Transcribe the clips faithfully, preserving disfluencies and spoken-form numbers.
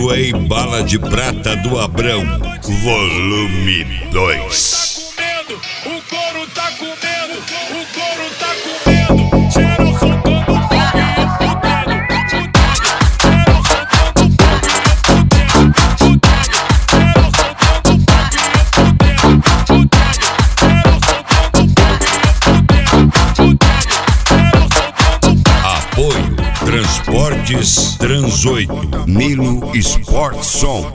Stepway Bala de Prata do Abrão, volume dois. O couro tá comendo, o couro tá comendo, geral soltando fogo e fudendo, geral soltando fogo e fudendo, geral soltando fogo e fudendo, geral soltando fogo e fudendo. Apoio Transportes Transoito, Nilo Sport Som.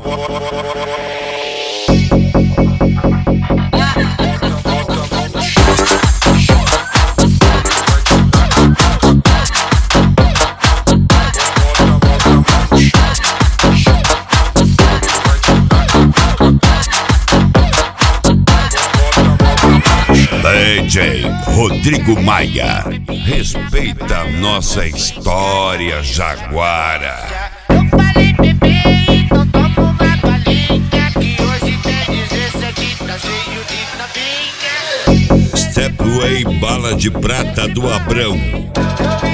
D J Rodrigo Maia, respeita nossa história jaguara. Eu falei, bebê, então toma uma balinha, que hoje tem dezessete, tá cheio de novinha. Stepway Bala de Prata do Abrão,